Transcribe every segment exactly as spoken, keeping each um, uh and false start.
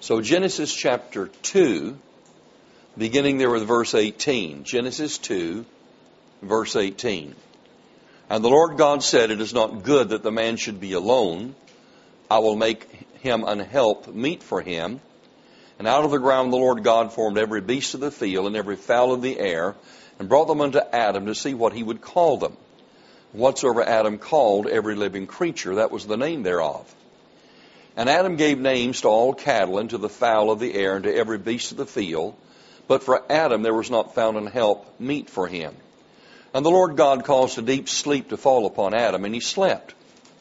So Genesis chapter two, beginning there with verse eighteen. Genesis two, verse eighteen. And the Lord God said, it is not good that the man should be alone. I will make him an help meet for him. And out of the ground the Lord God formed every beast of the field and every fowl of the air, and brought them unto Adam to see what he would call them. Whatsoever Adam called every living creature, that was the name thereof. And Adam gave names to all cattle, and to the fowl of the air, and to every beast of the field. But for Adam there was not found an help meet for him. And the Lord God caused a deep sleep to fall upon Adam, and he slept.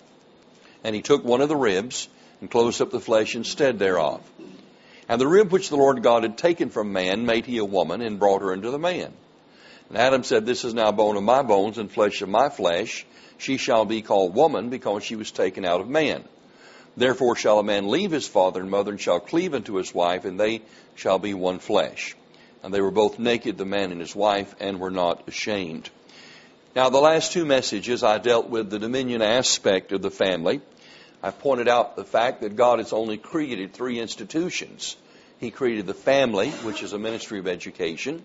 And he took one of the ribs, and closed up the flesh instead thereof. And the rib which the Lord God had taken from man made he a woman, and brought her unto the man. And Adam said, this is now bone of my bones, and flesh of my flesh. She shall be called woman, because she was taken out of man. Therefore shall a man leave his father and mother, and shall cleave unto his wife, and they shall be one flesh. And they were both naked, the man and his wife, and were not ashamed. Now, the last two messages I dealt with the dominion aspect of the family. I pointed out the fact that God has only created three institutions. He created the family, which is a ministry of education,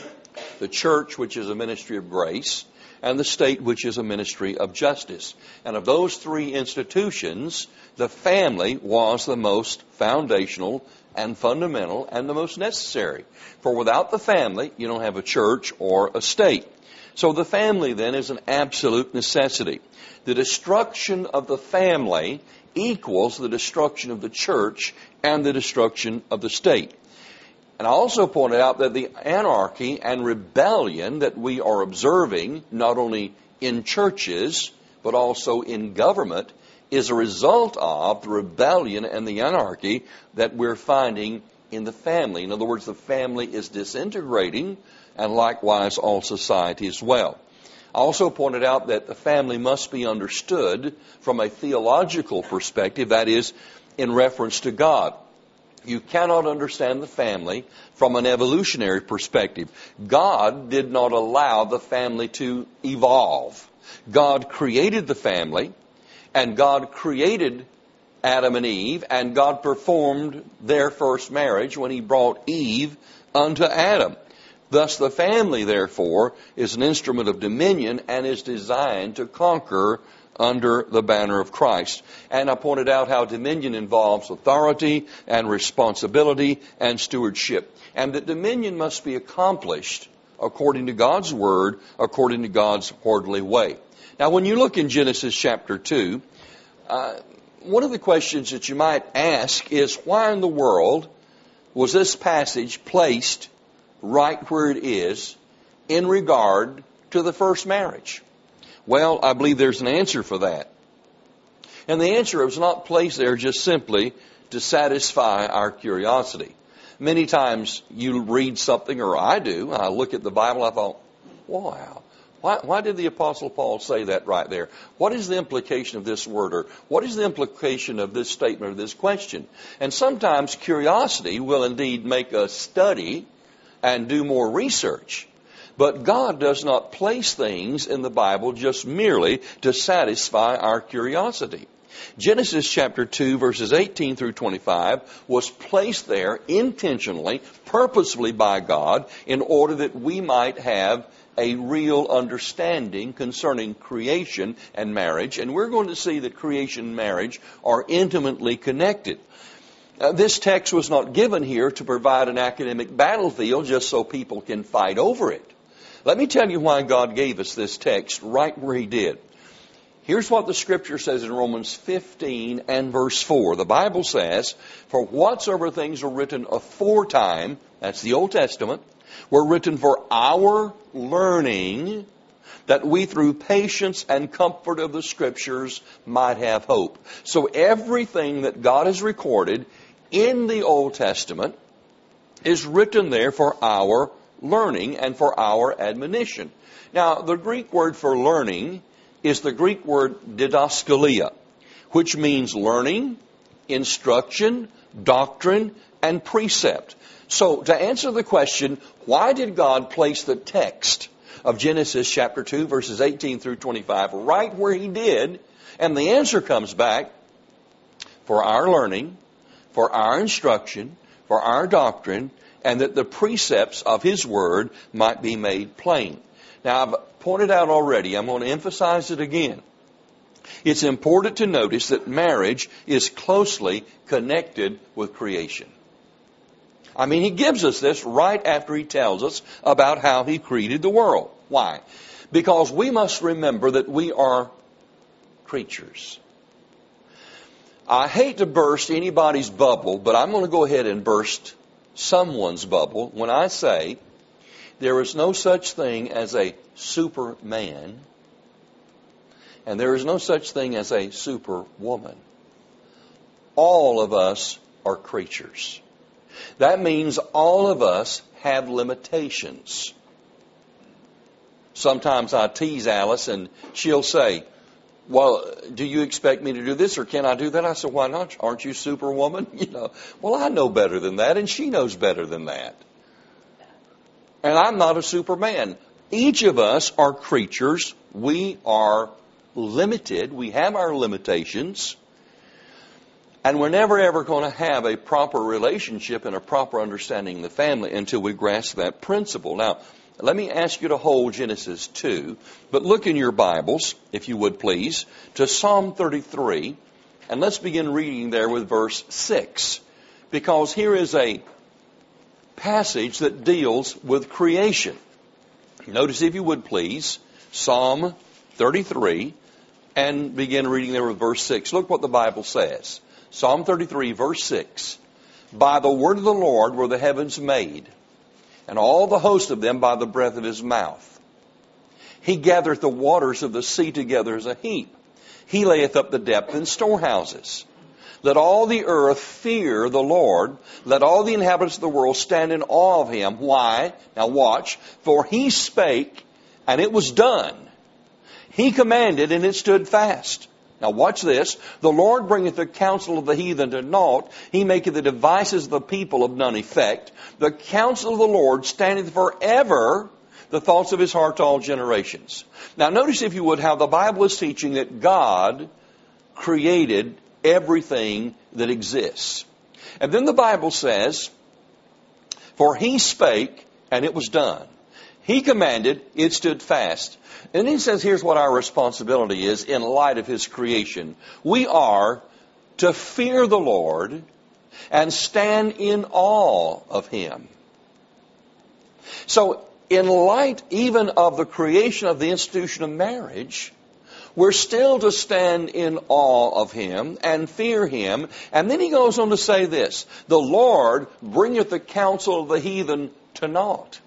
the church, which is a ministry of grace, and the state, which is a ministry of justice. And of those three institutions, the family was the most foundational and fundamental and the most necessary. For without the family, you don't have a church or a state. So the family then is an absolute necessity. The destruction of the family equals the destruction of the church and the destruction of the state. And I also pointed out that the anarchy and rebellion that we are observing, not only in churches, but also in government, is a result of the rebellion and the anarchy that we're finding in the family. In other words, the family is disintegrating, and likewise all society as well. I also pointed out that the family must be understood from a theological perspective, that is, in reference to God. You cannot understand the family from an evolutionary perspective. God did not allow the family to evolve. God created the family, and God created Adam and Eve, and God performed their first marriage when He brought Eve unto Adam. Thus the family, therefore, is an instrument of dominion and is designed to conquer under the banner of Christ. And I pointed out how dominion involves authority and responsibility and stewardship. And that dominion must be accomplished according to God's Word, according to God's orderly way. Now, when you look in Genesis chapter two, uh, one of the questions that you might ask is, why in the world was this passage placed right where it is in regard to the first marriage? Well, I believe there's an answer for that. And the answer was not placed there just simply to satisfy our curiosity. Many times you read something, or I do, I look at the Bible, I thought, wow, why, why did the Apostle Paul say that right there? What is the implication of this word? Or what is the implication of this statement or this question? And sometimes curiosity will indeed make us study and do more research. But God does not place things in the Bible just merely to satisfy our curiosity. Genesis chapter two, verses eighteen through twenty-five was placed there intentionally, purposefully by God, in order that we might have a real understanding concerning creation and marriage. And we're going to see that creation and marriage are intimately connected. Uh, this text was not given here to provide an academic battlefield just so people can fight over it. Let me tell you why God gave us this text right where He did. Here's what the Scripture says in Romans fifteen and verse four. The Bible says, for whatsoever things were written aforetime, that's the Old Testament, were written for our learning, that we through patience and comfort of the Scriptures might have hope. So everything that God has recorded in the Old Testament is written there for our learning and for our admonition. Now, the Greek word for learning is the Greek word didaskalia, which means learning, instruction, doctrine, and precept. So, to answer the question, why did God place the text of Genesis chapter two, verses eighteen through twenty-five, right where He did? And the answer comes back, for our learning, for our instruction, for our doctrine, and that the precepts of His Word might be made plain. Now, I've pointed out already, I'm going to emphasize it again. It's important to notice that marriage is closely connected with creation. I mean, He gives us this right after He tells us about how He created the world. Why? Because we must remember that we are creatures. I hate to burst anybody's bubble, but I'm going to go ahead and burst someone's bubble when I say there is no such thing as a superman, and there is no such thing as a superwoman. All of us are creatures. That means all of us have limitations. Sometimes I tease Alice and she'll say, well, do you expect me to do this or can I do that? I said, why not? Aren't you superwoman? You know, well, I know better than that and she knows better than that. And I'm not a superman. Each of us are creatures. We are limited. We have our limitations. And we're never ever going to have a proper relationship and a proper understanding of the family until we grasp that principle. Now, let me ask you to hold Genesis two, but look in your Bibles, if you would please, to Psalm thirty-three, and let's begin reading there with verse six, because here is a passage that deals with creation. Notice, if you would please, Psalm thirty-three, and begin reading there with verse six. Look what the Bible says. Psalm thirty-three, verse six. By the word of the Lord were the heavens made, and all the host of them by the breath of His mouth. He gathereth the waters of the sea together as a heap. He layeth up the depth in storehouses. Let all the earth fear the Lord. Let all the inhabitants of the world stand in awe of Him. Why? Now watch. For He spake, and it was done. He commanded, and it stood fast. Now watch this. The Lord bringeth the counsel of the heathen to naught. He maketh the devices of the people of none effect. The counsel of the Lord standeth forever, the thoughts of His heart to all generations. Now notice, if you would, how the Bible is teaching that God created everything that exists. And then the Bible says, for He spake, and it was done. He commanded, it stood fast. And He says, here's what our responsibility is in light of His creation. We are to fear the Lord and stand in awe of Him. So, in light even of the creation of the institution of marriage, we're still to stand in awe of Him and fear Him. And then He goes on to say this, the Lord bringeth the counsel of the heathen to naught.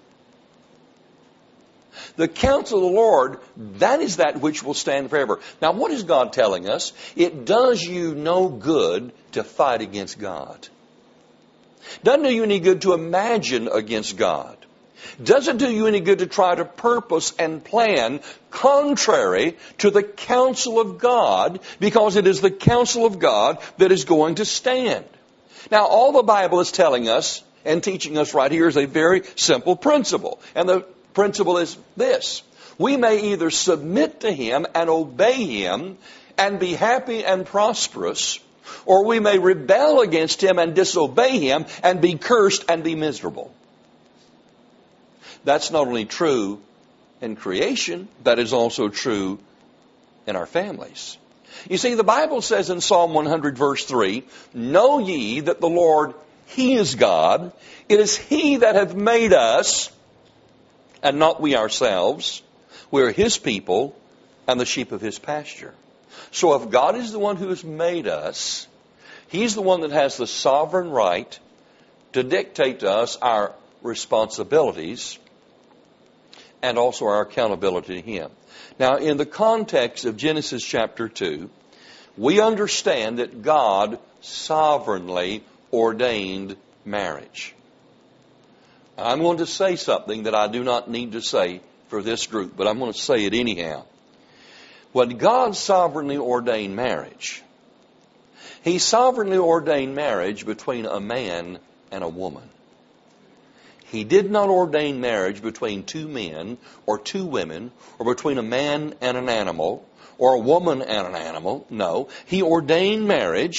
The counsel of the Lord, that is that which will stand forever. Now, what is God telling us? It does you no good to fight against God. Doesn't do you any good to imagine against God. Doesn't do you any good to try to purpose and plan contrary to the counsel of God, because it is the counsel of God that is going to stand. Now, all the Bible is telling us and teaching us right here is a very simple principle. And the principle is this. We may either submit to Him and obey Him and be happy and prosperous, or we may rebel against Him and disobey Him and be cursed and be miserable. That's not only true in creation, that is also true in our families. You see, the Bible says in Psalm one hundred verse three, know ye that the Lord, He is God. It is He that hath made us, and not we ourselves. We are His people and the sheep of His pasture. So if God is the one who has made us, He's the one that has the sovereign right to dictate to us our responsibilities and also our accountability to Him. Now, in the context of Genesis chapter two, we understand that God sovereignly ordained marriage. I'm going to say something that I do not need to say for this group, but I'm going to say it anyhow. When God sovereignly ordained marriage, He sovereignly ordained marriage between a man and a woman. He did not ordain marriage between two men or two women, or between a man and an animal, or a woman and an animal. No, He ordained marriage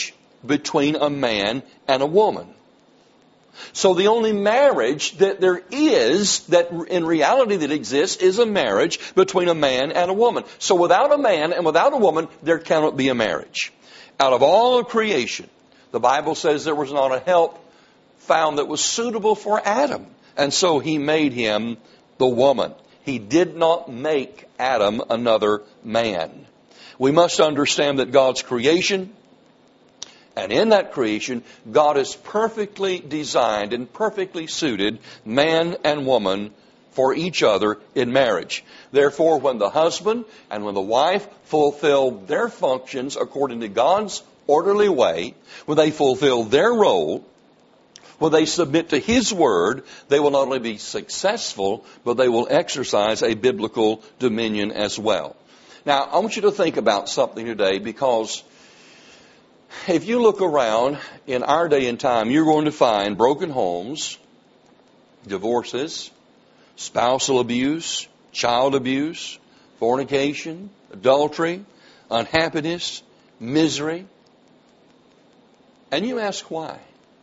between a man and a woman. So the only marriage that there is, that in reality that exists, is a marriage between a man and a woman. So without a man and without a woman, there cannot be a marriage. Out of all of creation, the Bible says there was not a help found that was suitable for Adam. And so he made him the woman. He did not make Adam another man. We must understand that God's creation, and in that creation, God has perfectly designed and perfectly suited man and woman for each other in marriage. Therefore, when the husband and when the wife fulfill their functions according to God's orderly way, when they fulfill their role, when they submit to His Word, they will not only be successful, but they will exercise a biblical dominion as well. Now, I want you to think about something today, because if you look around in our day and time, you're going to find broken homes, divorces, spousal abuse, child abuse, fornication, adultery, unhappiness, misery. And you ask why?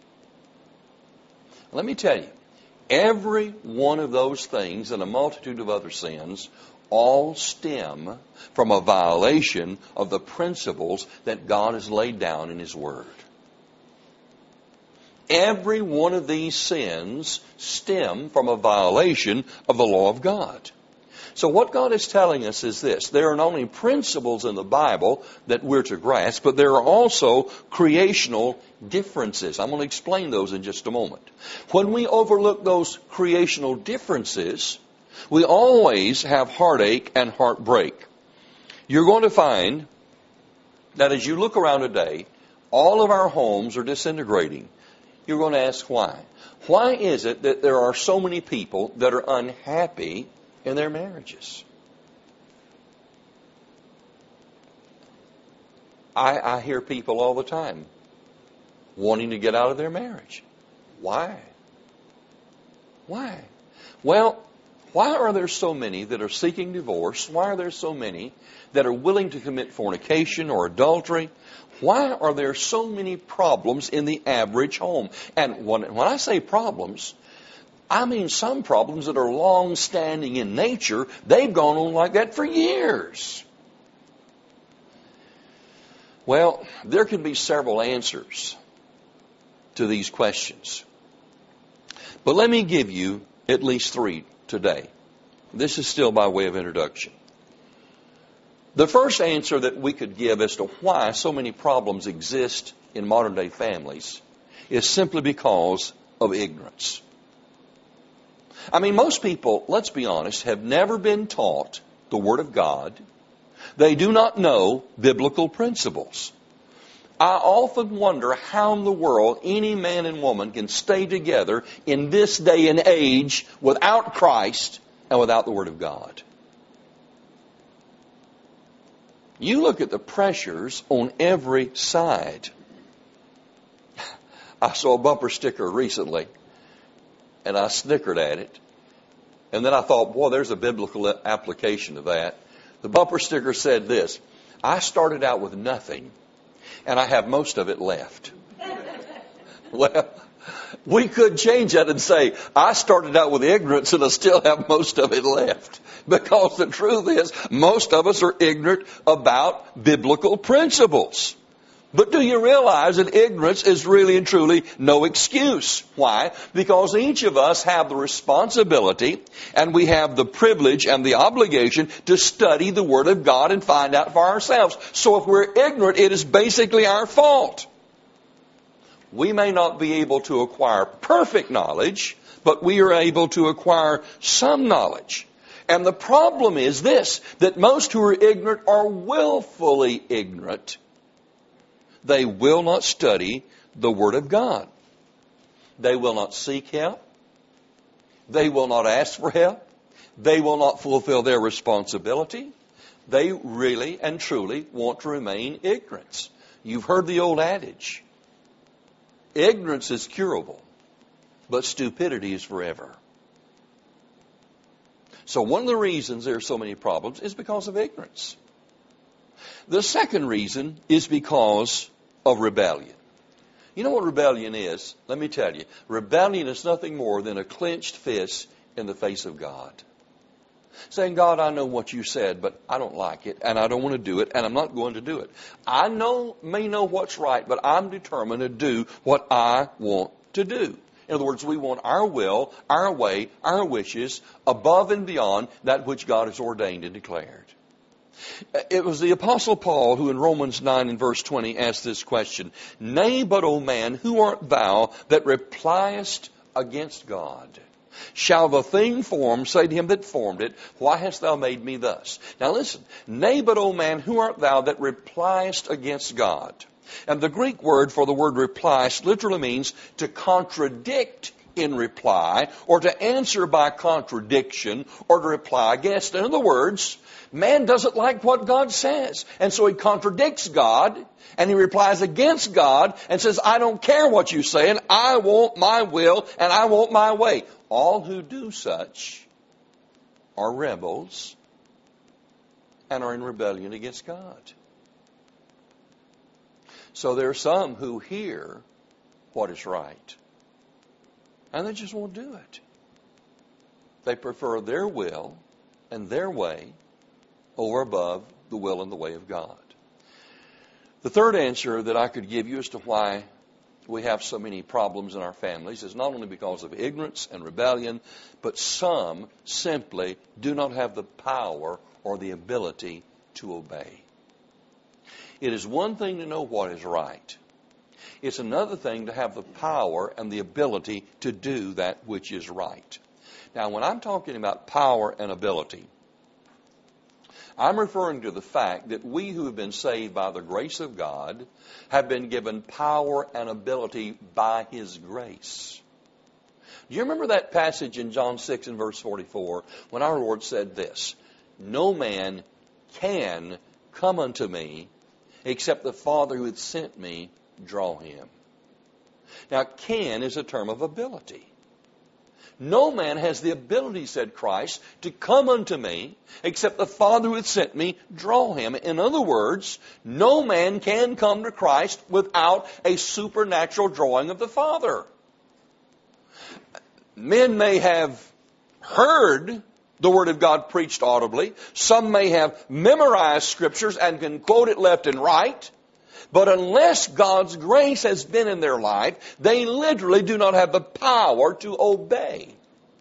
Let me tell you, every one of those things and a multitude of other sins all stem from a violation of the principles that God has laid down in His Word. Every one of these sins stem from a violation of the law of God. So what God is telling us is this: there are not only principles in the Bible that we're to grasp, but there are also creational differences. I'm going to explain those in just a moment. When we overlook those creational differences, we always have heartache and heartbreak. You're going to find that as you look around today, all of our homes are disintegrating. You're going to ask why. Why is it that there are so many people that are unhappy in their marriages? I, I hear people all the time wanting to get out of their marriage. Why? Why? Well, why are there so many that are seeking divorce? Why are there so many that are willing to commit fornication or adultery? Why are there so many problems in the average home? And when, when I say problems, I mean some problems that are long-standing in nature. They've gone on like that for years. Well, there can be several answers to these questions. But let me give you at least three today. This is still by way of introduction. The first answer that we could give as to why so many problems exist in modern day families is simply because of ignorance. I mean, most people, let's be honest, have never been taught the Word of God. They do not know biblical principles. I often wonder how in the world any man and woman can stay together in this day and age without Christ and without the Word of God. You look at the pressures on every side. I saw a bumper sticker recently, and I snickered at it. And then I thought, boy, there's a biblical application of that. The bumper sticker said this: I started out with nothing, and I have most of it left. Well, we could change that and say, I started out with ignorance and I still have most of it left. Because the truth is, most of us are ignorant about biblical principles. But do you realize that ignorance is really and truly no excuse? Why? Because each of us have the responsibility and we have the privilege and the obligation to study the Word of God and find out for ourselves. So if we're ignorant, it is basically our fault. We may not be able to acquire perfect knowledge, but we are able to acquire some knowledge. And the problem is this, that most who are ignorant are willfully ignorant. They will not study the Word of God. They will not seek help. They will not ask for help. They will not fulfill their responsibility. They really and truly want to remain ignorant. You've heard the old adage, ignorance is curable, but stupidity is forever. So one of the reasons there are so many problems is because of ignorance. The second reason is because of rebellion. You know what rebellion is? Let me tell you. Rebellion is nothing more than a clenched fist in the face of God. Saying, God, I know what you said, but I don't like it, and I don't want to do it, and I'm not going to do it. I know, may know what's right, but I'm determined to do what I want to do. In other words, we want our will, our way, our wishes above and beyond that which God has ordained and declared. It was the Apostle Paul who in Romans nine and verse twenty asked this question, Nay, but, O man, who art thou that repliest against God? Shall the thing formed say to him that formed it, Why hast thou made me thus? Now listen, Nay, but, O man, who art thou that repliest against God? And the Greek word for the word repliest literally means to contradict in reply, or to answer by contradiction, or to reply against. In other words, man doesn't like what God says, and so he contradicts God, and he replies against God, and says, I don't care what you say, and I want my will, and I want my way. All who do such are rebels and are in rebellion against God. So there are some who hear what is right, and they just won't do it. They prefer their will and their way over above the will and the way of God. The third answer that I could give you as to why we have so many problems in our families is not only because of ignorance and rebellion, but some simply do not have the power or the ability to obey. It is one thing to know what is right. It's another thing to have the power and the ability to do that which is right. Now, when I'm talking about power and ability, I'm referring to the fact that we who have been saved by the grace of God have been given power and ability by His grace. Do you remember that passage in John six and verse forty-four when our Lord said this, No man can come unto me except the Father who hath sent me draw him. Now, can is a term of ability. No man has the ability, said Christ, to come unto me except the Father who hath sent me draw him. In other words, no man can come to Christ without a supernatural drawing of the Father. Men may have heard the Word of God preached audibly. Some may have memorized Scriptures and can quote it left and right. But unless God's grace has been in their life, they literally do not have the power to obey.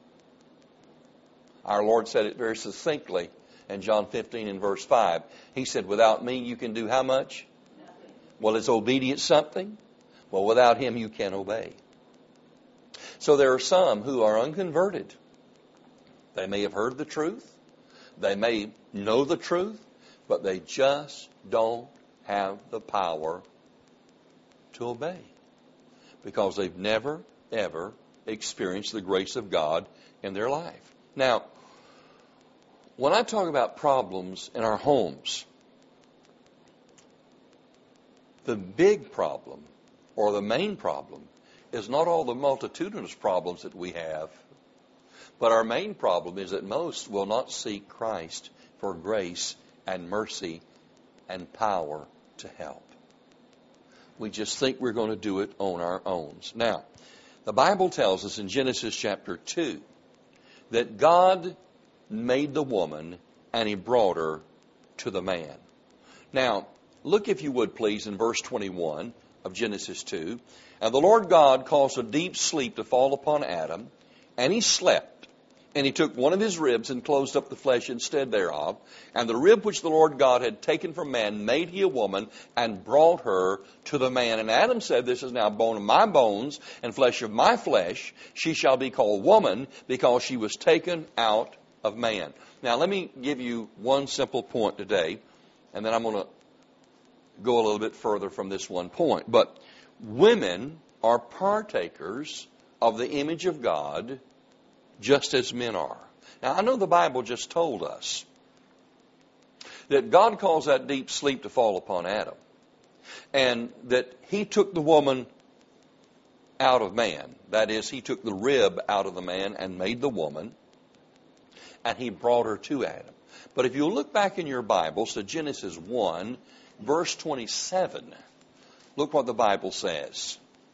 Our Lord said it very succinctly in John fifteen and verse five. He said, without me you can do how much? Nothing. Well, is obedience something? Well, without Him you can't obey. So there are some who are unconverted. They may have heard the truth. They may know the truth, but they just don't have the power to obey because they've never, ever experienced the grace of God in their life. Now, when I talk about problems in our homes, the big problem or the main problem is not all the multitudinous problems that we have, but our main problem is that most will not seek Christ for grace and mercy and power to help. We just think we're going to do it on our own. Now, the Bible tells us in Genesis chapter two that God made the woman and He brought her to the man. Now, look if you would please in verse twenty-one of Genesis two. And the Lord God caused a deep sleep to fall upon Adam, and he slept. And he took one of his ribs and closed up the flesh instead thereof. And the rib which the Lord God had taken from man made he a woman and brought her to the man. And Adam said, This is now bone of my bones and flesh of my flesh. She shall be called woman because she was taken out of man. Now let me give you one simple point today, and then I'm going to go a little bit further from this one point. But women are partakers of the image of God just as men are. Now, I know the Bible just told us that God caused that deep sleep to fall upon Adam, and that He took the woman out of man. That is, He took the rib out of the man and made the woman, and He brought her to Adam. But if you look back in your Bibles to Genesis one, verse twenty-seven, look what the Bible says.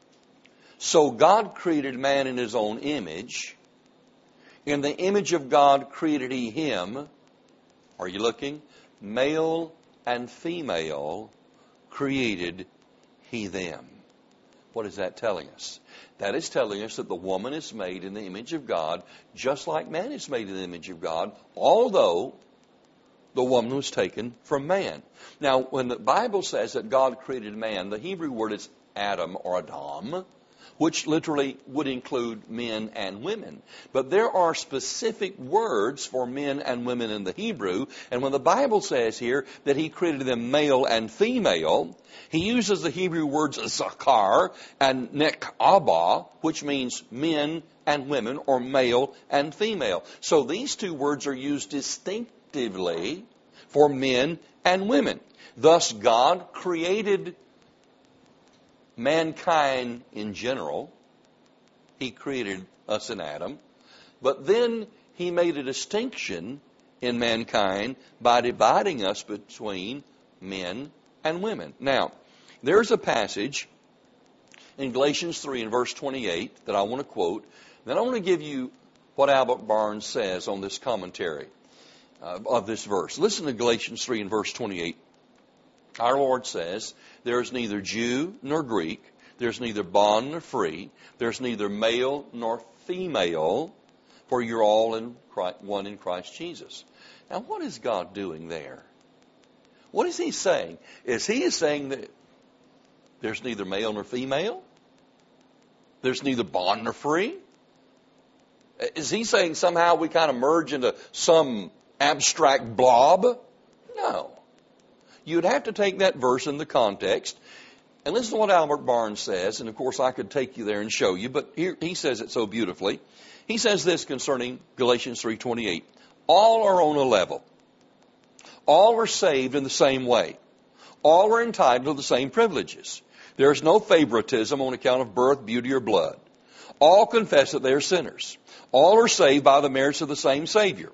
So God created man in His own image. In the image of God created He him. Are you looking? Male and female created He them. What is that telling us? That is telling us that the woman is made in the image of God, just like man is made in the image of God, although the woman was taken from man. Now, when the Bible says that God created man, the Hebrew word is Adam or Adam, which literally would include men and women. But there are specific words for men and women in the Hebrew, and when the Bible says here that He created them male and female, He uses the Hebrew words zakar and nekabah, which means men and women, or male and female. So these two words are used distinctively for men and women. Thus, God created mankind in general. He created us in Adam. But then He made a distinction in mankind by dividing us between men and women. Now, there's a passage in Galatians three and verse twenty-eight that I want to quote. Then I want to give you what Albert Barnes says on this commentary uh, of this verse. Listen to Galatians three and verse twenty-eight. Our Lord says, there is neither Jew nor Greek, there's neither bond nor free, there's neither male nor female, for you're all in Christ, one in Christ Jesus. Now, what is God doing there? What is He saying? Is He saying that there's neither male nor female? There's neither bond nor free? Is He saying somehow we kind of merge into some abstract blob? No. You'd have to take that verse in the context. And listen to what Albert Barnes says. And of course I could take you there and show you, but here he says it so beautifully. He says this concerning Galatians three twenty-eight. All are on a level. All are saved in the same way. All are entitled to the same privileges. There is no favoritism on account of birth, beauty, or blood. All confess that they are sinners. All are saved by the merits of the same Savior.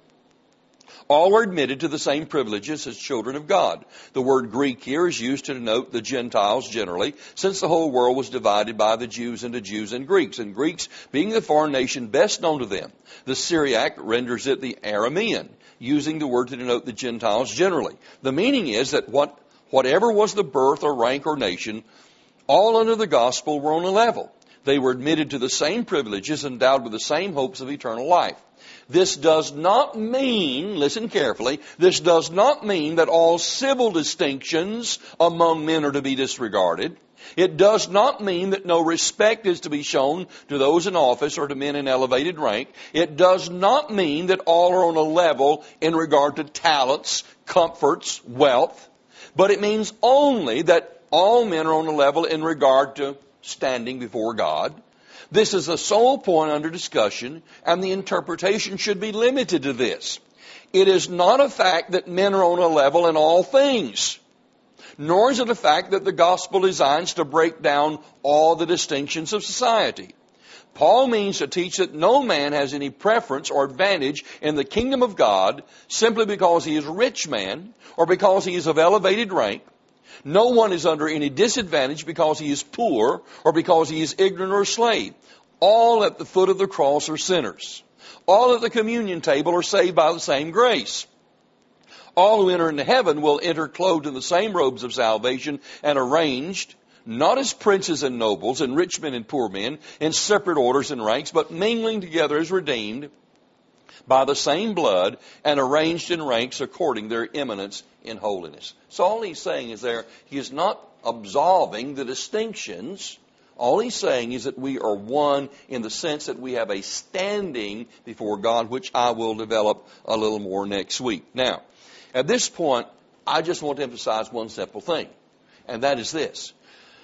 All are admitted to the same privileges as children of God. The word Greek here is used to denote the Gentiles generally, since the whole world was divided by the Jews into Jews and Greeks, and Greeks being the foreign nation best known to them. The Syriac renders it the Aramean, using the word to denote the Gentiles generally. The meaning is that what, whatever was the birth or rank or nation, all under the gospel were on a level. They were admitted to the same privileges, endowed with the same hopes of eternal life. This does not mean, listen carefully, this does not mean that all civil distinctions among men are to be disregarded. It does not mean that no respect is to be shown to those in office or to men in elevated rank. It does not mean that all are on a level in regard to talents, comforts, wealth. But it means only that all men are on a level in regard to standing before God. This is the sole point under discussion, and the interpretation should be limited to this. It is not a fact that men are on a level in all things, nor is it a fact that the gospel designs to break down all the distinctions of society. Paul means to teach that no man has any preference or advantage in the kingdom of God simply because he is a rich man or because he is of elevated rank. No one is under any disadvantage because he is poor or because he is ignorant or a slave. All at the foot of the cross are sinners. All at the communion table are saved by the same grace. All who enter into heaven will enter clothed in the same robes of salvation and arranged, not as princes and nobles and rich men and poor men, in separate orders and ranks, but mingling together as redeemed by the same blood and arranged in ranks according to their eminence in holiness. So all he's saying is there, he is not absolving the distinctions. All he's saying is that we are one in the sense that we have a standing before God, which I will develop a little more next week. Now, at this point, I just want to emphasize one simple thing, and that is this.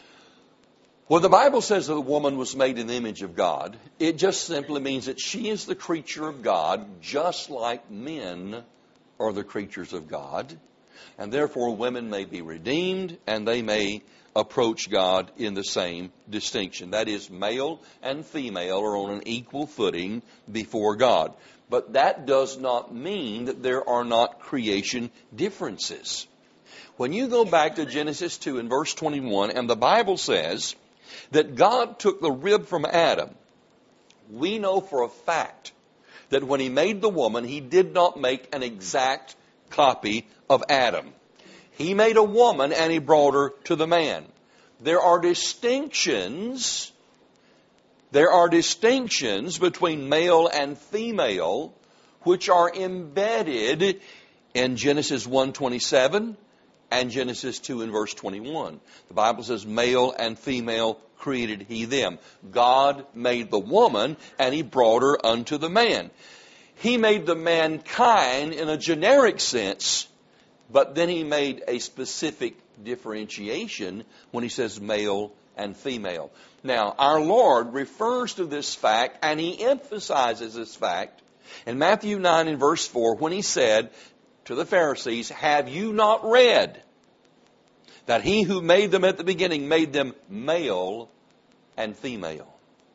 When the Bible says that the woman was made in the image of God, it just simply means that she is the creature of God, just like men are the creatures of God. And therefore, women may be redeemed, and they may approach God in the same distinction. That is, male and female are on an equal footing before God. But that does not mean that there are not creation differences. When you go back to Genesis two and verse twenty-one, and the Bible says that God took the rib from Adam, we know for a fact that when He made the woman, He did not make an exact copy of Adam. He made a woman and He brought her to the man. There are distinctions, there are distinctions between male and female which are embedded in Genesis one twenty-seven and Genesis two and verse twenty-one. The Bible says, male and female created He them. God made the woman and He brought her unto the man. He made the mankind in a generic sense, but then He made a specific differentiation when He says male and female. Now, our Lord refers to this fact and He emphasizes this fact in Matthew nine and verse four when He said to the Pharisees, have you not read that He who made them at the beginning made them male and female?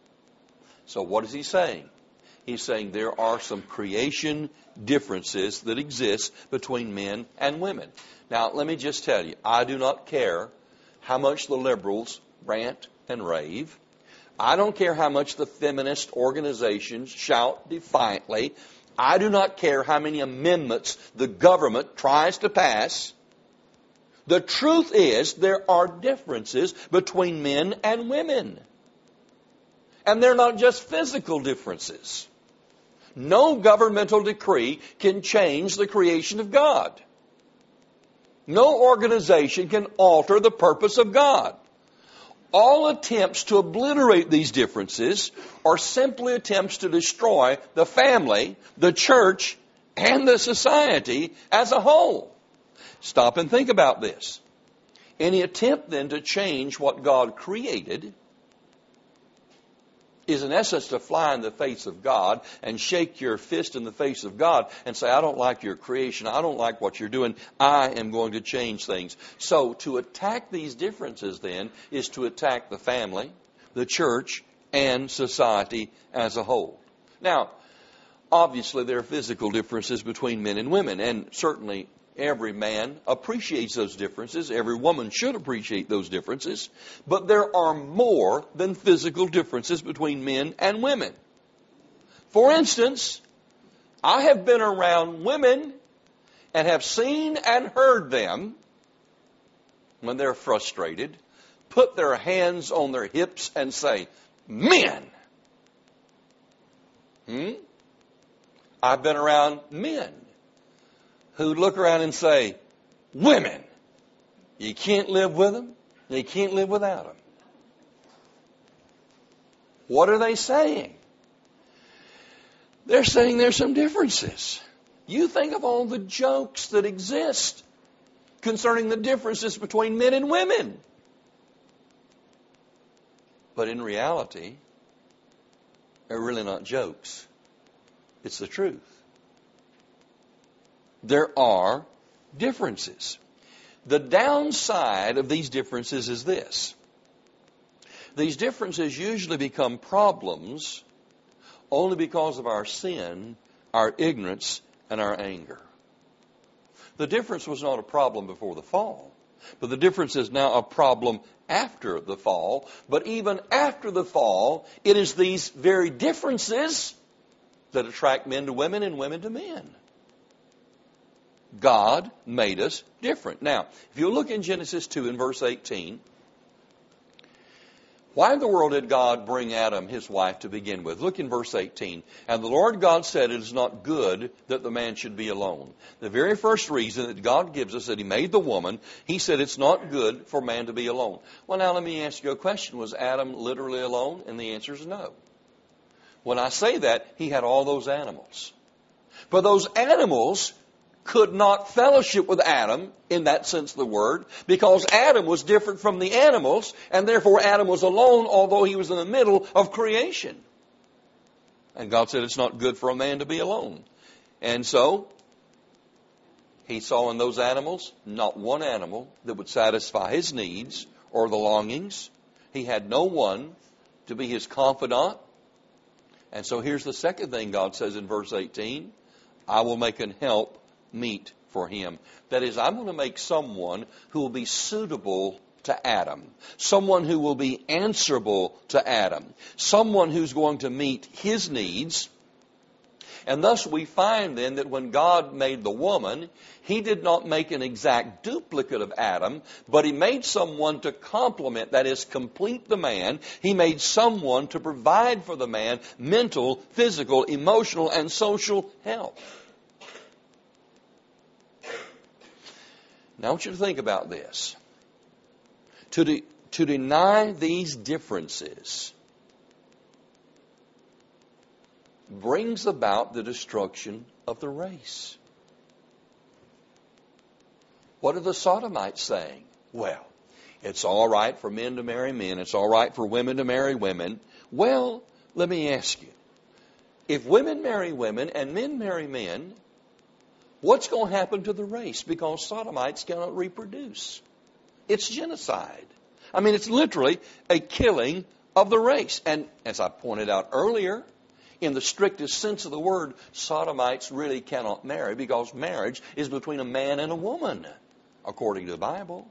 So what is He saying? He's saying there are some creation differences that exist between men and women. Now, let me just tell you, I do not care how much the liberals rant and rave. I don't care how much the feminist organizations shout defiantly. I do not care how many amendments the government tries to pass. The truth is there are differences between men and women. And they're not just physical differences. No governmental decree can change the creation of God. No organization can alter the purpose of God. All attempts to obliterate these differences are simply attempts to destroy the family, the church, and the society as a whole. Stop and think about this. Any attempt then to change what God created is in essence to fly in the face of God and shake your fist in the face of God and say, I don't like your creation, I don't like what you're doing, I am going to change things. So to attack these differences then is to attack the family, the church, and society as a whole. Now, obviously there are physical differences between men and women, and certainly every man appreciates those differences. Every woman should appreciate those differences. But there are more than physical differences between men and women. For instance, I have been around women and have seen and heard them, when they're frustrated, put their hands on their hips and say, men. Hmm? I've been around men who look around and say, women. You can't live with them. You can't live without them. What are they saying? They're saying there's some differences. You think of all the jokes that exist concerning the differences between men and women. But in reality, they're really not jokes. It's the truth. There are differences. The downside of these differences is this. These differences usually become problems only because of our sin, our ignorance, and our anger. The difference was not a problem before the fall, but the difference is now a problem after the fall. But even after the fall, it is these very differences that attract men to women and women to men. God made us different. Now, if you look in Genesis two and verse eighteen, why in the world did God bring Adam, his wife, to begin with? Look in verse eighteen. And the Lord God said, it is not good that the man should be alone. The very first reason that God gives us that He made the woman, He said it's not good for man to be alone. Well, now let me ask you a question. Was Adam literally alone? And the answer is no. When I say that, he had all those animals. But those animals could not fellowship with Adam in that sense of the word, because Adam was different from the animals, and therefore Adam was alone, although he was in the middle of creation. And God said it's not good for a man to be alone. And so, He saw in those animals not one animal that would satisfy his needs or the longings. He had no one to be his confidant. And so here's the second thing God says in verse eighteen. I will make an help meet for him. That is, I'm going to make someone who will be suitable to Adam, someone who will be answerable to Adam, someone who's going to meet his needs. And thus we find then that when God made the woman, He did not make an exact duplicate of Adam, but He made someone to complement, that is, complete the man. He made someone to provide for the man mental, physical, emotional, and social health. Now I want you to think about this. To, de- to deny these differences brings about the destruction of the race. What are the Sodomites saying? Well, it's all right for men to marry men. It's all right for women to marry women. Well, let me ask you. If women marry women and men marry men, what's going to happen to the race? Because Sodomites cannot reproduce. It's genocide. I mean, it's literally a killing of the race. And as I pointed out earlier, in the strictest sense of the word, Sodomites really cannot marry because marriage is between a man and a woman, according to the Bible.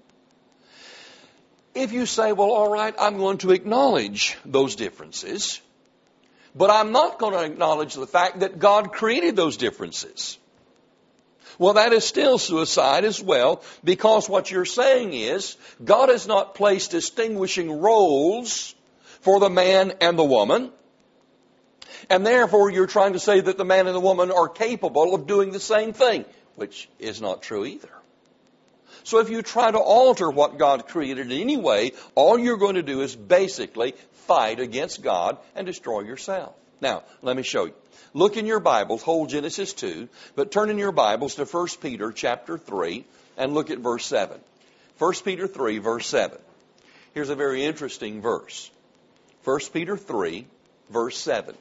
If you say, well, all right, I'm going to acknowledge those differences, but I'm not going to acknowledge the fact that God created those differences. Well, that is still suicide as well, because what you're saying is God has not placed distinguishing roles for the man and the woman. And therefore, you're trying to say that the man and the woman are capable of doing the same thing, which is not true either. So if you try to alter what God created in any way, all you're going to do is basically fight against God and destroy yourself. Now, let me show you. Look in your Bibles, hold Genesis two, but turn in your Bibles to First Peter chapter three and look at verse seven. First Peter three, verse seven. Here's a very interesting verse. First Peter three, verse seven.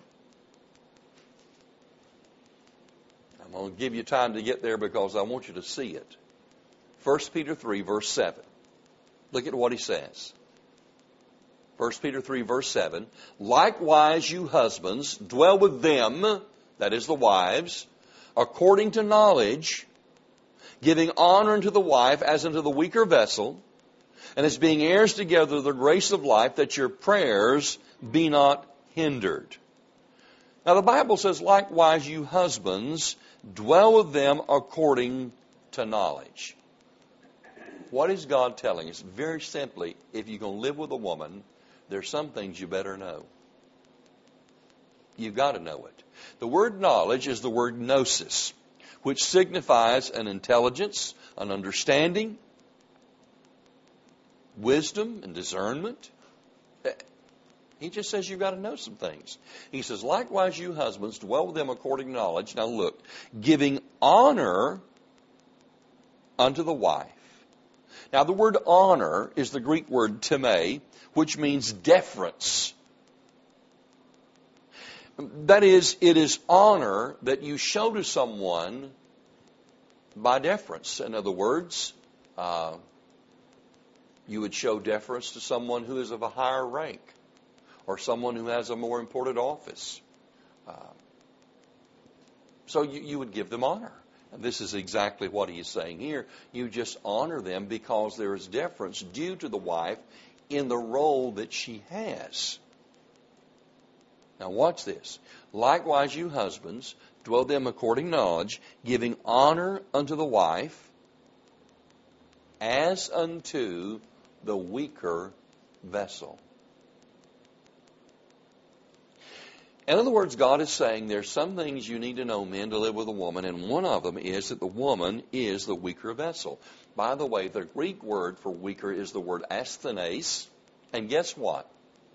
I'm going to give you time to get there because I want you to see it. First Peter three, verse seven. Look at what he says. First Peter three, verse seven. Likewise, you husbands, dwell with them, that is the wives, according to knowledge, giving honor unto the wife as unto the weaker vessel, and as being heirs together of the grace of life, that your prayers be not hindered. Now the Bible says, likewise, you husbands, dwell with them according to knowledge. What is God telling us? Very simply, if you're going to live with a woman, there's some things you better know. You've got to know it. The word knowledge is the word gnosis, which signifies an intelligence, an understanding, wisdom, and discernment. He just says you've got to know some things. He says, likewise you husbands, dwell with them according to knowledge. Now look, giving honor unto the wife. Now the word honor is the Greek word time, which means deference. That is, it is honor that you show to someone by deference. In other words, uh, you would show deference to someone who is of a higher rank, or someone who has a more important office. Uh, so you, you would give them honor. And this is exactly what he is saying here. You just honor them because there is deference due to the wife in the role that she has. Now watch this. Likewise, you husbands, dwell them according to knowledge, giving honor unto the wife as unto the weaker vessel. In other words, God is saying there's some things you need to know, men, to live with a woman, and one of them is that the woman is the weaker vessel. By the way, the Greek word for weaker is the word asthenes, and guess what?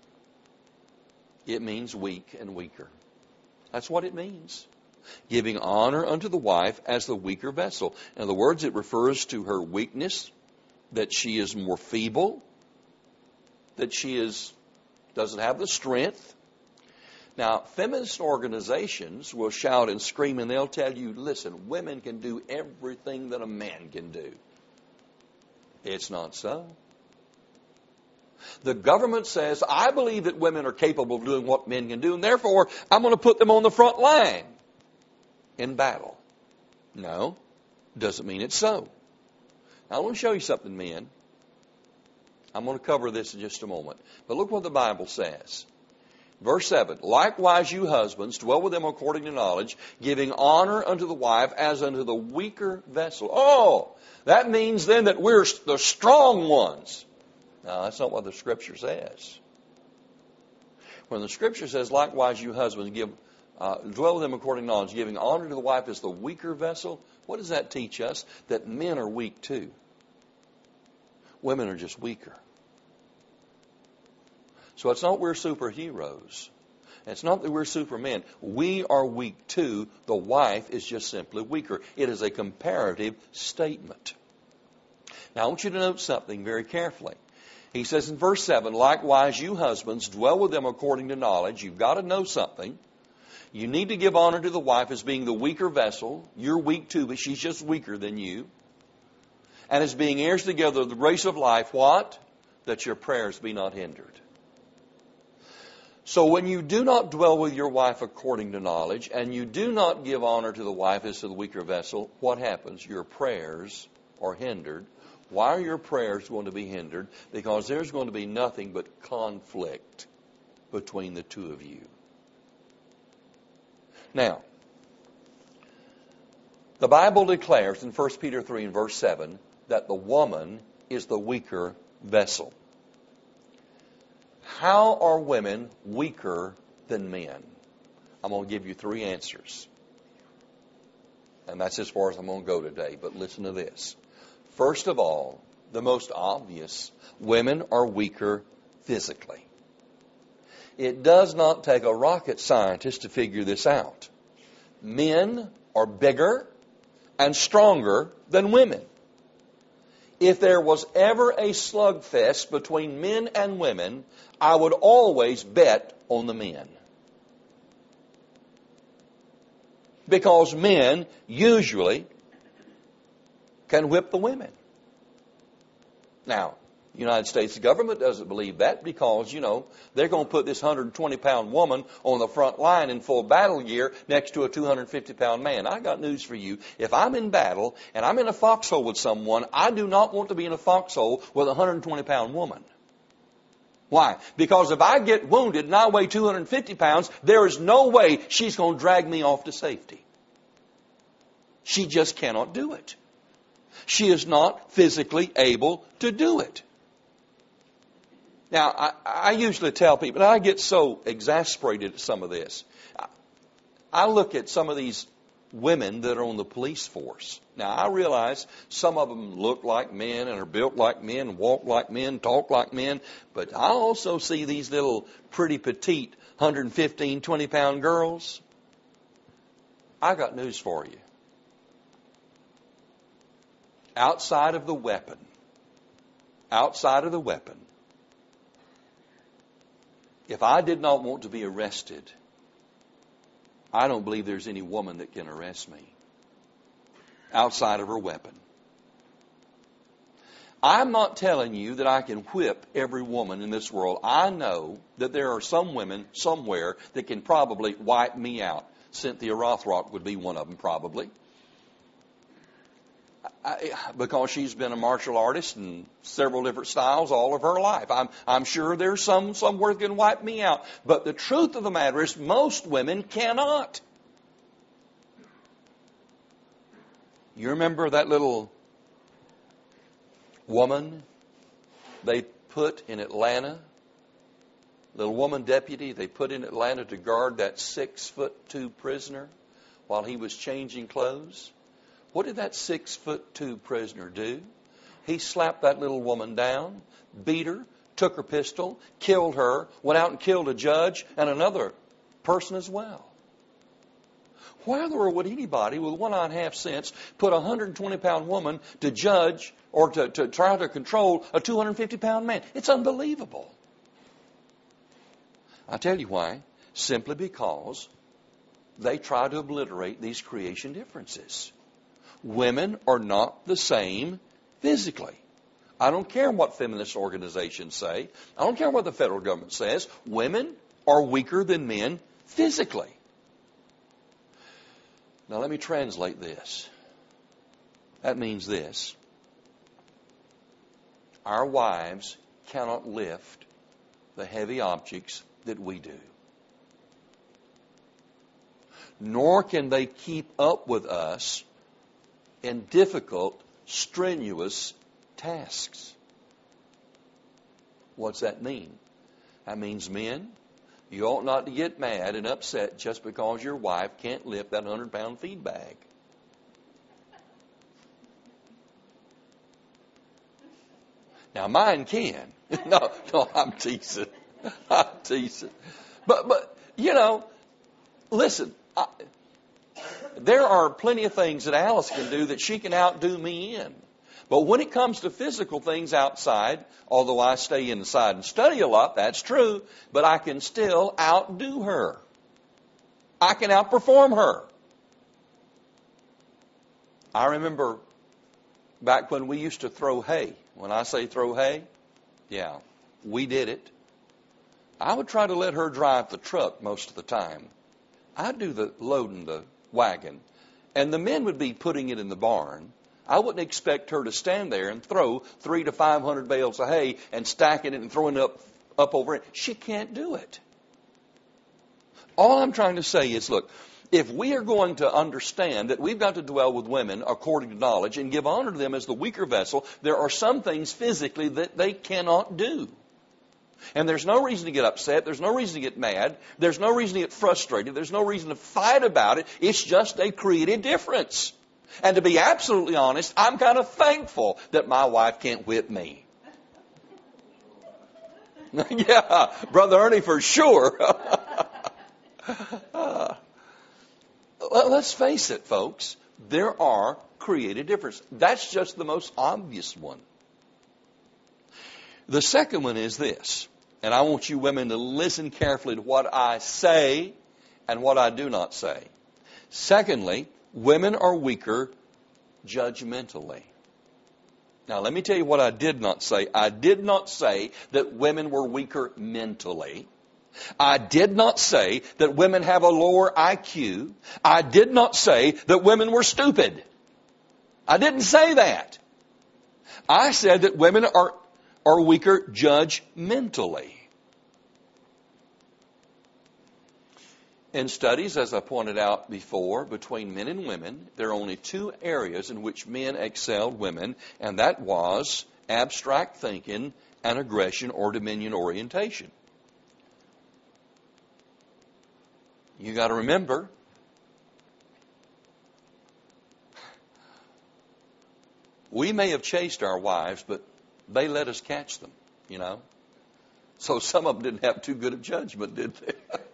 It means weak and weaker. That's what it means. Giving honor unto the wife as the weaker vessel. In other words, it refers to her weakness, that she is more feeble, that she is doesn't have the strength. Now, feminist organizations will shout and scream, and they'll tell you, listen, women can do everything that a man can do. It's not so. The government says, I believe that women are capable of doing what men can do, and therefore, I'm going to put them on the front line in battle. No, doesn't mean it's so. Now, I want to show you something, men. I'm going to cover this in just a moment. But look what the Bible says. Verse seven, likewise you husbands, dwell with them according to knowledge, giving honor unto the wife as unto the weaker vessel. Oh, that means then that we're the strong ones. No, that's not what the Scripture says. When the Scripture says, likewise you husbands, give, uh, dwell with them according to knowledge, giving honor to the wife as the weaker vessel, what does that teach us? That men are weak too. Women are just weaker. So it's not we're superheroes. It's not that we're supermen. We are weak too. The wife is just simply weaker. It is a comparative statement. Now I want you to note something very carefully. He says in verse seven, likewise you husbands, dwell with them according to knowledge. You've got to know something. You need to give honor to the wife as being the weaker vessel. You're weak too, but she's just weaker than you. And as being heirs together of the grace of life, what? That your prayers be not hindered. So when you do not dwell with your wife according to knowledge, and you do not give honor to the wife as to the weaker vessel, what happens? Your prayers are hindered. Why are your prayers going to be hindered? Because there's going to be nothing but conflict between the two of you. Now, the Bible declares in First Peter three and verse seven that the woman is the weaker vessel. How are women weaker than men? I'm going to give you three answers. And that's as far as I'm going to go today. But listen to this. First of all, the most obvious, women are weaker physically. It does not take a rocket scientist to figure this out. Men are bigger and stronger than women. If there was ever a slugfest between men and women, I would always bet on the men. Because men usually can whip the women. Now, the United States government doesn't believe that because, you know, they're going to put this one hundred twenty pound woman on the front line in full battle gear next to a two hundred fifty pound man. I got news for you. If I'm in battle and I'm in a foxhole with someone, I do not want to be in a foxhole with a one hundred twenty pound woman. Why? Because if I get wounded and I weigh two hundred fifty pounds, there is no way she's going to drag me off to safety. She just cannot do it. She is not physically able to do it. Now, I, I usually tell people, and I get so exasperated at some of this. I, I look at some of these women that are on the police force. Now, I realize some of them look like men and are built like men, walk like men, talk like men. But I also see these little pretty petite one hundred fifteen, twenty pound girls. I got news for you. Outside of the weapon, outside of the weapon, if I did not want to be arrested, I don't believe there's any woman that can arrest me outside of her weapon. I'm not telling you that I can whip every woman in this world. I know that there are some women somewhere that can probably wipe me out. Cynthia Rothrock would be one of them probably. I, because she's been a martial artist in several different styles all of her life. I'm, I'm sure there's some somewhere that can wipe me out. But the truth of the matter is most women cannot. You remember that little woman they put in Atlanta? Little woman deputy they put in Atlanta to guard that six foot two prisoner while he was changing clothes? What did that six foot two prisoner do? He slapped that little woman down, beat her, took her pistol, killed her, went out and killed a judge and another person as well. Why in the world would anybody with one eye and a half cents put a one hundred twenty pound woman to judge or to, to try to control a two hundred fifty pound man? It's unbelievable. I tell you why. Simply because they try to obliterate these creation differences. Women are not the same physically. I don't care what feminist organizations say. I don't care what the federal government says. Women are weaker than men physically. Now let me translate this. That means this. Our wives cannot lift the heavy objects that we do. Nor can they keep up with us in difficult, strenuous tasks. What's that mean? That means, men, you ought not to get mad and upset just because your wife can't lift that hundred-pound feed bag. Now, mine can. no, no, I'm teasing. I'm teasing. But, but you know, listen, I, there are plenty of things that Alice can do that she can outdo me in. But when it comes to physical things outside, although I stay inside and study a lot, that's true, but I can still outdo her. I can outperform her. I remember back when we used to throw hay. When I say throw hay, yeah, we did it. I would try to let her drive the truck most of the time. I'd do the loading the wagon, and the men would be putting it in the barn. I wouldn't expect her to stand there and throw three to five hundred bales of hay and stacking it and throwing it up, up over it. She can't do it. All I'm trying to say is, look, if we are going to understand that we've got to dwell with women according to knowledge and give honor to them as the weaker vessel, there are some things physically that they cannot do. And there's no reason to get upset. There's no reason to get mad. There's no reason to get frustrated. There's no reason to fight about it. It's just a created difference. And to be absolutely honest, I'm kind of thankful that my wife can't whip me. Yeah, Brother Ernie, for sure. uh, let's face it, folks. There are created differences. That's just the most obvious one. The second one is this, and I want you women to listen carefully to what I say and what I do not say. Secondly, women are weaker judgmentally. Now, let me tell you what I did not say. I did not say that women were weaker mentally. I did not say that women have a lower I Q. I did not say that women were stupid. I didn't say that. I said that women are, are weaker judgmentally. In studies, as I pointed out before, between men and women, there are only two areas in which men excelled women, and that was abstract thinking and aggression or dominion orientation. You got to remember, we may have chased our wives, but they let us catch them, you know. So some of them didn't have too good a judgment, did they?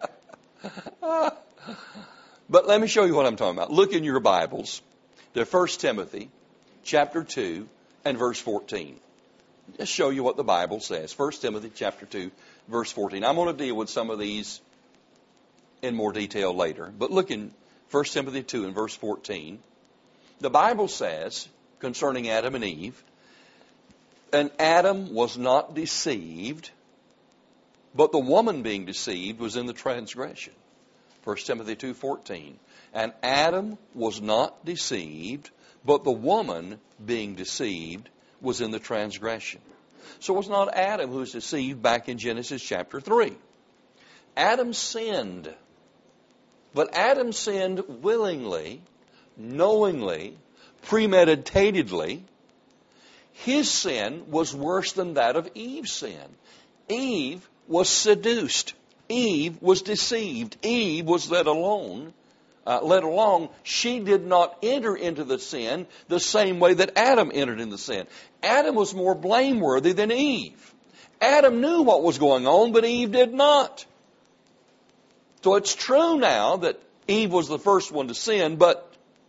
But let me show you what I'm talking about. Look in your Bibles to First Timothy chapter two and verse fourteen. Just show you what the Bible says. First Timothy chapter two, verse fourteen. I'm going to deal with some of these in more detail later. But look in First Timothy two and verse fourteen. The Bible says concerning Adam and Eve, and Adam was not deceived, but the woman being deceived was in the transgression. First Timothy two fourteen. And Adam was not deceived, but the woman being deceived was in the transgression. So it was not Adam who was deceived back in Genesis chapter three. Adam sinned. But Adam sinned willingly, knowingly, premeditatedly. His sin was worse than that of Eve's sin. Eve was seduced. Eve was deceived. Eve was led alone, uh, led along. She did not enter into the sin the same way that Adam entered into sin. Adam was more blameworthy than Eve. Adam knew what was going on, but Eve did not. So it's true now that Eve was the first one to sin, but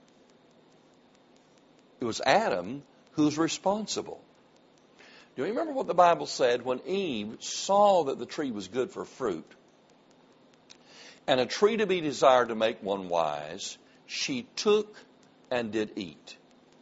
it was Adam who's responsible. Do you remember what the Bible said when Eve saw that the tree was good for fruit and a tree to be desired to make one wise, she took and did eat.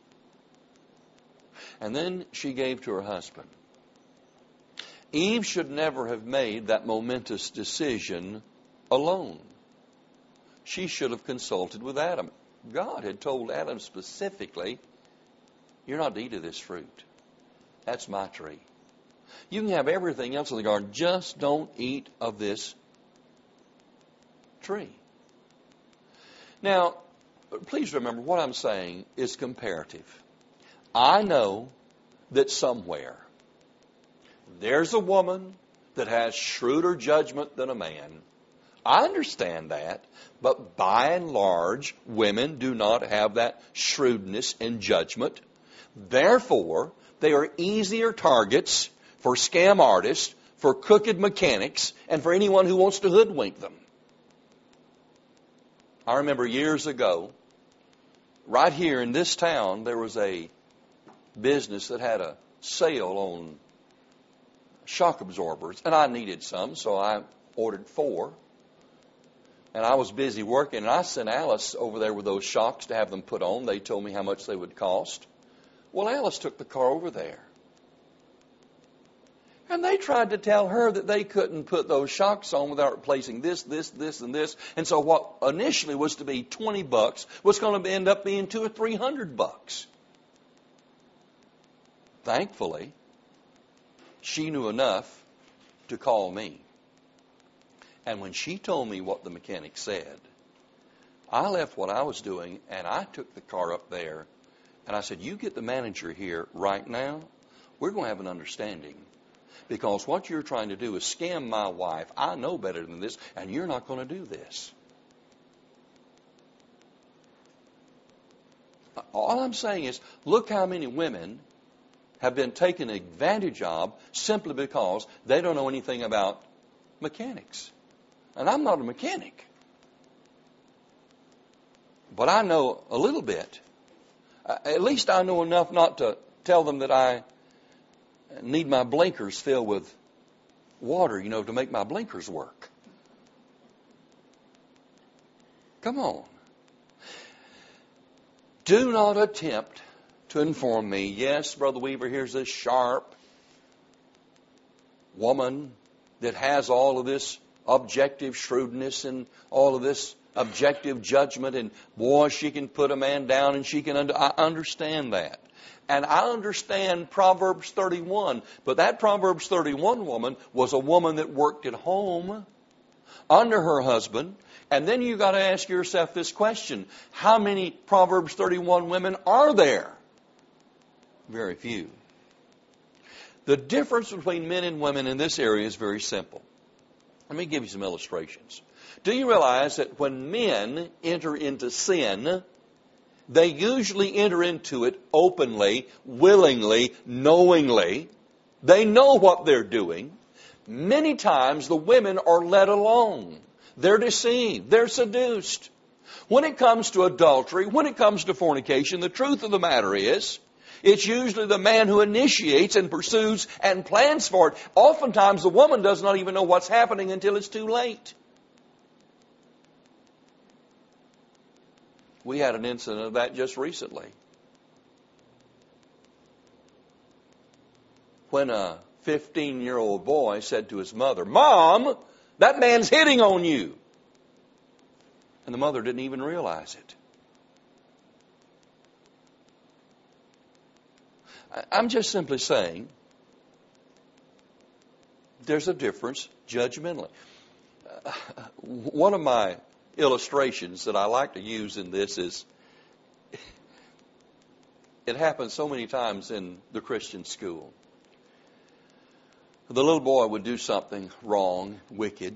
And then she gave to her husband. Eve should never have made that momentous decision alone. She should have consulted with Adam. God had told Adam specifically, you're not to eat of this fruit. That's my tree. You can have everything else in the garden. Just don't eat of this tree. Now, please remember what I'm saying is comparative. I know that somewhere there's a woman that has shrewder judgment than a man. I understand that, but by and large, women do not have that shrewdness and judgment. Therefore, they are easier targets for scam artists, for crooked mechanics, and for anyone who wants to hoodwink them. I remember years ago, right here in this town, there was a business that had a sale on shock absorbers, and I needed some, so I ordered four. And I was busy working, and I sent Alice over there with those shocks to have them put on. They told me how much they would cost. Well, Alice took the car over there. And they tried to tell her that they couldn't put those shocks on without replacing this, this, this, and this. And so what initially was to be twenty bucks was going to end up being two or three hundred bucks. Thankfully, she knew enough to call me. And when she told me what the mechanic said, I left what I was doing and I took the car up there and I said, you get the manager here right now, we're going to have an understanding. Because what you're trying to do is scam my wife. I know better than this, and you're not going to do this. All I'm saying is, look how many women have been taken advantage of simply because they don't know anything about mechanics. And I'm not a mechanic. But I know a little bit. At least I know enough not to tell them that I need my blinkers filled with water, you know, to make my blinkers work. Come on. Do not attempt to inform me. Yes, Brother Weaver, here's this sharp woman that has all of this objective shrewdness and all of this objective judgment, and boy, she can put a man down and she can under, I understand that. And I understand Proverbs thirty-one, but that Proverbs thirty-one woman was a woman that worked at home under her husband. And then you've got to ask yourself this question: how many Proverbs thirty-one women are there? Very few. The difference between men and women in this area is very simple. Let me give you some illustrations. Do you realize that when men enter into sin, they usually enter into it openly, willingly, knowingly. They know what they're doing. Many times the women are led along. They're deceived. They're seduced. When it comes to adultery, when it comes to fornication, the truth of the matter is, it's usually the man who initiates and pursues and plans for it. Oftentimes the woman does not even know what's happening until it's too late. We had an incident of that just recently. When a fifteen-year-old boy said to his mother, "Mom, that man's hitting on you." And the mother didn't even realize it. I'm just simply saying there's a difference judgmentally. Uh, one of my illustrations that I like to use in this is, it happens so many times in the Christian school. The little boy would do something wrong, wicked,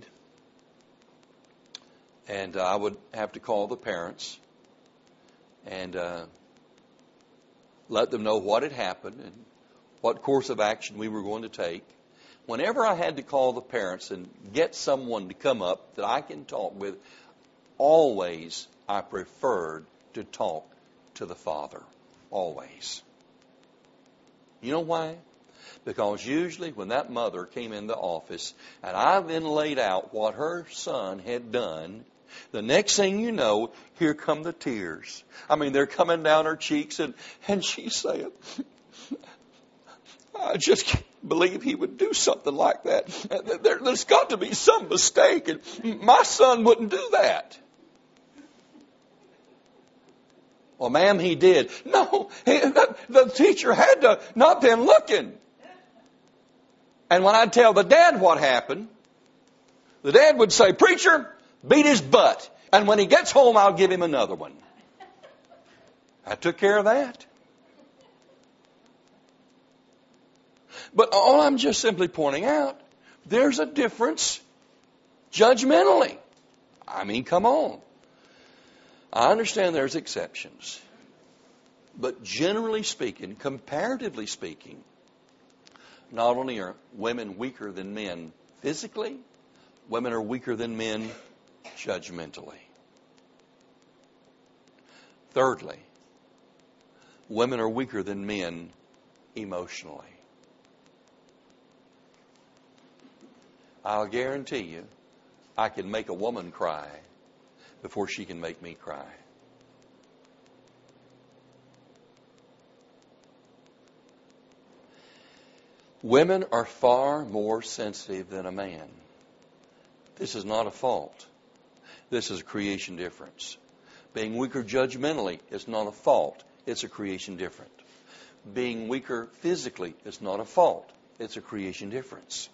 and uh, I would have to call the parents and uh, let them know what had happened and what course of action we were going to take. Whenever I had to call the parents and get someone to come up that I can talk with, always I preferred to talk to the father. Always. You know why? Because usually when that mother came in the office and I then laid out what her son had done, the next thing you know, here come the tears. I mean, they're coming down her cheeks, and, and she's saying, "I just can't believe he would do something like that. There, there's got to be some mistake, and my son wouldn't do that." "Well, ma'am, he did." "No, he, the, the teacher had to not been looking." And when I'd tell the dad what happened, the dad would say, "Preacher, beat his butt. And when he gets home, I'll give him another one." I took care of that. But all I'm just simply pointing out, there's a difference judgmentally. I mean, come on. I understand there's exceptions. But generally speaking, comparatively speaking, not only are women weaker than men physically, women are weaker than men judgmentally. Thirdly, women are weaker than men emotionally. I'll guarantee you, I can make a woman cry before she can make me cry. Women are far more sensitive than a man. This is not a fault. This is a creation difference. Being weaker judgmentally is not a fault. It's a creation difference. Being weaker physically is not a fault. It's a creation difference.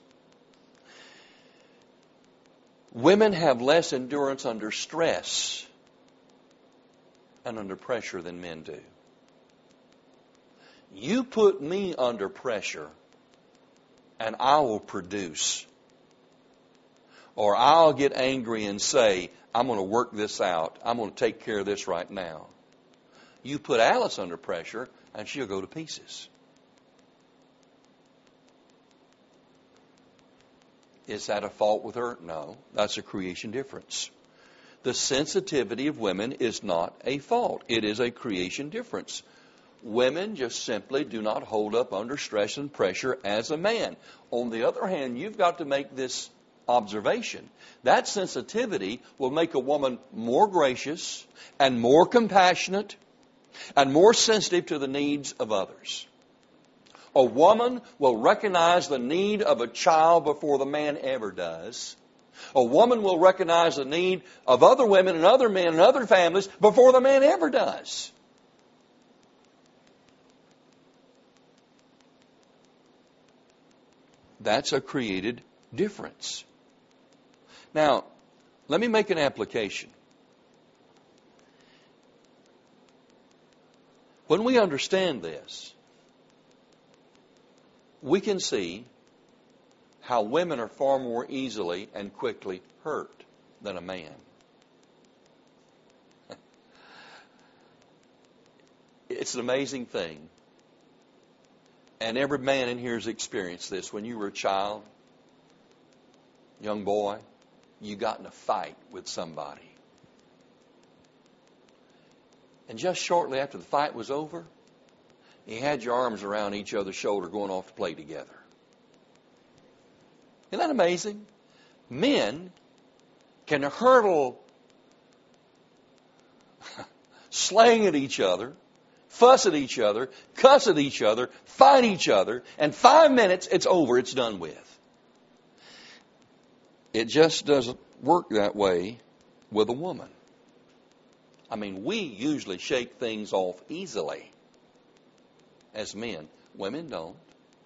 Women have less endurance under stress and under pressure than men do. You put me under pressure and I will produce. Or I'll get angry and say, "I'm going to work this out. I'm going to take care of this right now." You put Alice under pressure and she'll go to pieces. Is that a fault with her? No, that's a creation difference. The sensitivity of women is not a fault. It is a creation difference. Women just simply do not hold up under stress and pressure as a man. On the other hand, you've got to make this observation. That sensitivity will make a woman more gracious and more compassionate and more sensitive to the needs of others. A woman will recognize the need of a child before the man ever does. A woman will recognize the need of other women and other men and other families before the man ever does. That's a created difference. Now, let me make an application. When we understand this, we can see how women are far more easily and quickly hurt than a man. It's an amazing thing. And every man in here has experienced this. When you were a child, young boy, you got in a fight with somebody. And just shortly after the fight was over, you had your arms around each other's shoulder going off to play together. Isn't that amazing? Men can hurtle, slang at each other, fuss at each other, cuss at each other, fight each other, and five minutes, it's over, it's done with. It just doesn't work that way with a woman. I mean, we usually shake things off easily as men. Women don't.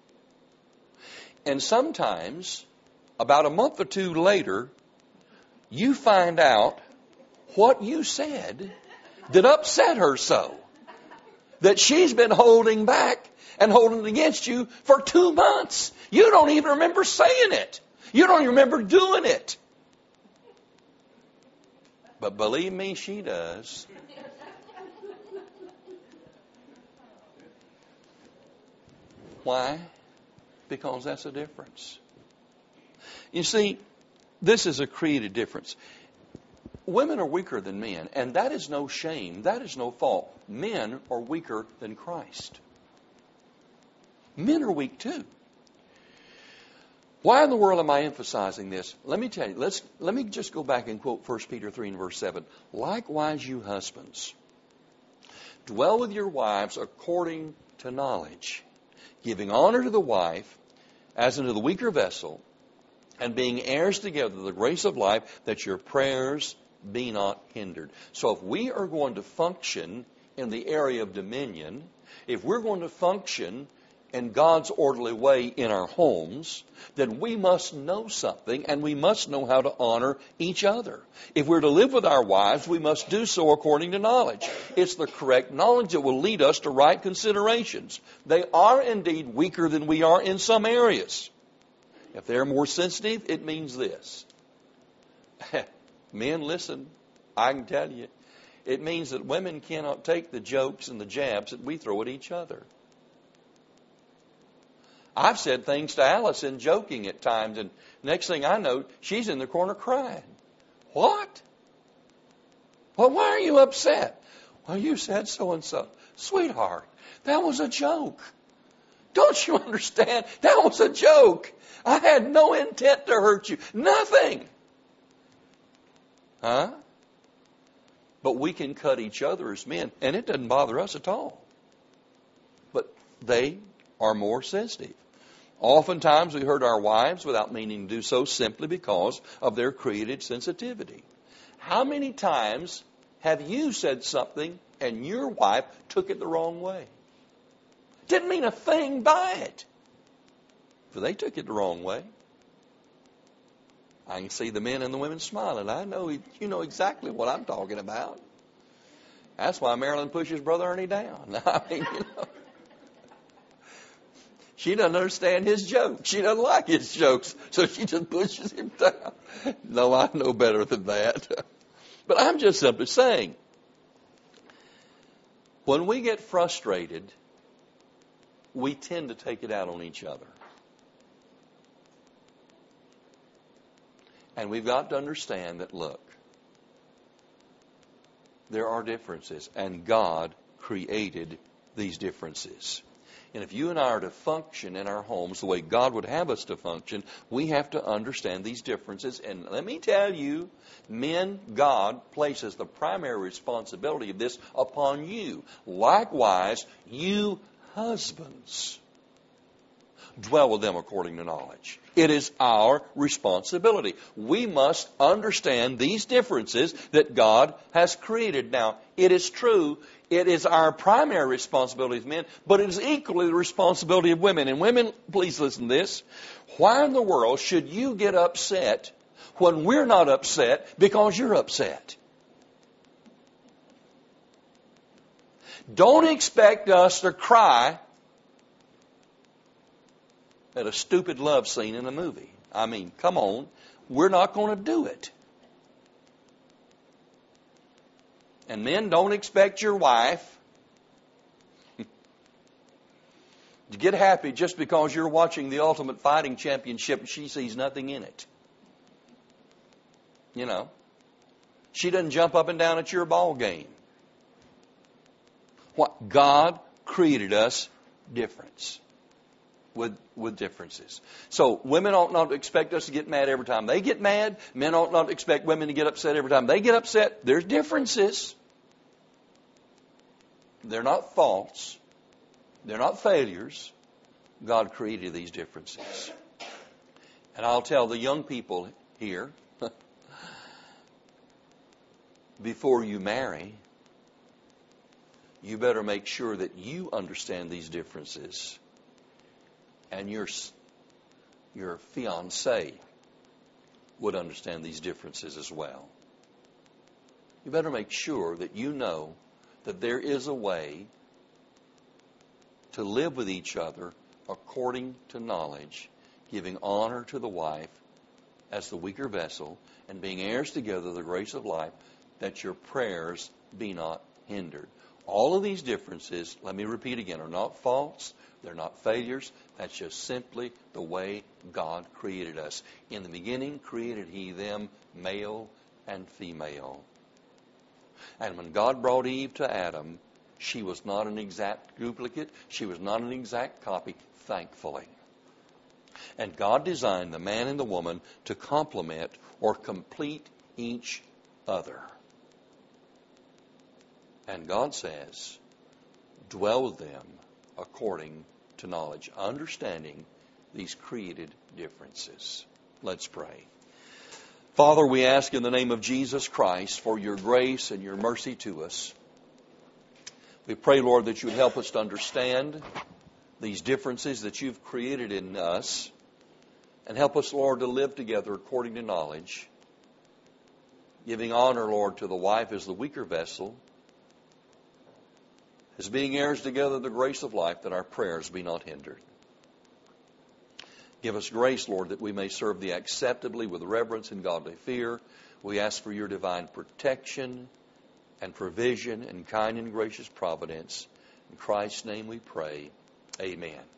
And sometimes, about a month or two later, you find out what you said that upset her so that she's been holding back and holding it against you for two months. You don't even remember saying it. You don't even remember doing it. But believe me, she does. Why? Because that's a difference. You see, this is a created difference. Women are weaker than men, and that is no shame. That is no fault. Men are weaker than Christ. Men are weak too. Why in the world am I emphasizing this? Let me tell you. Let's let me just go back and quote First Peter three and verse seven. Likewise, you husbands, dwell with your wives according to knowledge, giving honor to the wife as unto the weaker vessel, and being heirs together of the grace of life, that your prayers be not hindered. So if we are going to function in the area of dominion, if we're going to function in God's orderly way in our homes, then we must know something, and we must know how to honor each other. If we're to live with our wives, we must do so according to knowledge. It's the correct knowledge that will lead us to right considerations. They are indeed weaker than we are in some areas. If they're more sensitive, it means this. Men, listen, I can tell you, it means that women cannot take the jokes and the jabs that we throw at each other. I've said things to Allison joking at times, and next thing I know, she's in the corner crying. What? Well, why are you upset? Well, you said so-and-so. Sweetheart, that was a joke. Don't you understand? That was a joke. I had no intent to hurt you. Nothing. Huh? But we can cut each other as men, and it doesn't bother us at all. But they are more sensitive. Oftentimes we hurt our wives without meaning to do so, simply because of their created sensitivity. How many times have you said something and your wife took it the wrong way? Didn't mean a thing by it, but they took it the wrong way. I can see the men and the women smiling. I know you know exactly what I'm talking about. That's why Marilyn pushes Brother Ernie down. I mean, you know. She doesn't understand his jokes. She doesn't like his jokes, so she just pushes him down. No, I know better than that. But I'm just simply saying, when we get frustrated, we tend to take it out on each other. And we've got to understand that, look, there are differences, and God created these differences. And if you and I are to function in our homes the way God would have us to function, we have to understand these differences. And let me tell you, men, God places the primary responsibility of this upon you. Likewise, you husbands, dwell with them according to knowledge. It is our responsibility. We must understand these differences that God has created. Now, it is true, it is our primary responsibility as men, but it is equally the responsibility of women. And women, please listen to this. Why in the world should you get upset when we're not upset because you're upset? Don't expect us to cry at a stupid love scene in a movie. I mean, come on. We're not going to do it. And men, don't expect your wife to get happy just because you're watching the Ultimate Fighting Championship and she sees nothing in it. You know, she doesn't jump up and down at your ball game. What? God created us difference. With, with differences. So women ought not to expect us to get mad every time they get mad. Men ought not to expect women to get upset every time they get upset. There's differences. They're not faults. They're not failures. God created these differences. And I'll tell the young people here, before you marry, you better make sure that you understand these differences. And your, your fiancé would understand these differences as well. You better make sure that you know that there is a way to live with each other according to knowledge, giving honor to the wife as the weaker vessel, and being heirs together of the grace of life, that your prayers be not hindered. All of these differences, let me repeat again, are not faults. They're not failures. That's just simply the way God created us. In the beginning created He them male and female. And when God brought Eve to Adam, she was not an exact duplicate. She was not an exact copy, thankfully. And God designed the man and the woman to complement or complete each other. And God says, dwell with them according to knowledge, understanding these created differences. Let's pray. Father, we ask in the name of Jesus Christ for your grace and your mercy to us. We pray, Lord, that you would help us to understand these differences that you've created in us, and help us, Lord, to live together according to knowledge, giving honor, Lord, to the wife as the weaker vessel, as being heirs together of the grace of life, that our prayers be not hindered. Give us grace, Lord, that we may serve Thee acceptably with reverence and godly fear. We ask for Your divine protection and provision and kind and gracious providence. In Christ's name we pray. Amen.